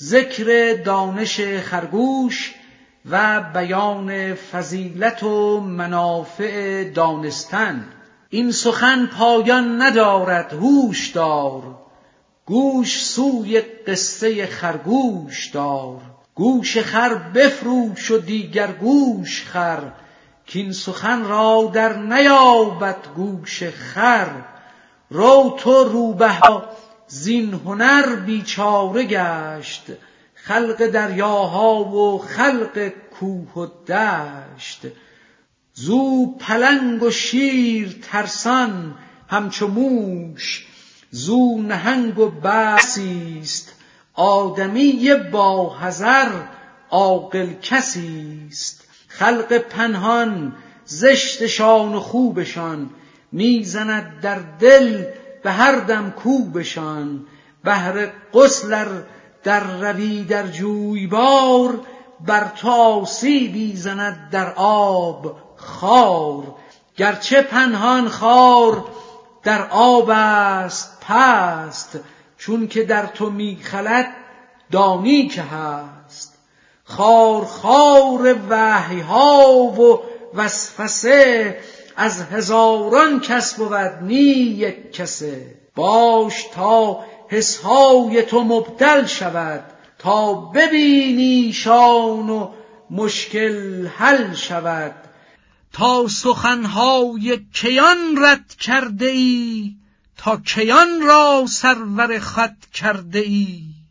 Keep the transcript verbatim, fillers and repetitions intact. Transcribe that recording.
ذکر دانش خرگوش و بیان فضیلت و منافع دانستن. این سخن پایان ندارد هوش دار، گوش سوی قصه خرگوش دار. گوش خر بفروش و دیگر گوش خر، کین سخن را در نیابد گوش خر. رو تو روبه زین هنر بیچاره گشت، خلق دریاها و خلق کوه و دشت. زو پلنگ و شیر ترسان همچو موش، زو نهنگ و بسیست آدمی با حذر عاقل کسیست. خلق پنهان زشتشان و خوبشان، میزند در دل به هر دم کوبشان. بهر غسل در روی در جویبار، بر تو آسیبی زند در آب خار. گرچه پنهان خار در آب است پست، چون که در تو میخلد دانی که هست. خار خار وحی ها و وسوسه، از هزاران کس بود نی یک کسه. باش تا حسهای تو مبدل شود، تا ببینی شان و مشکل حل شود. تا سخنهای کیان رد کرده ای، تا کیان را سرور خود کرده ای.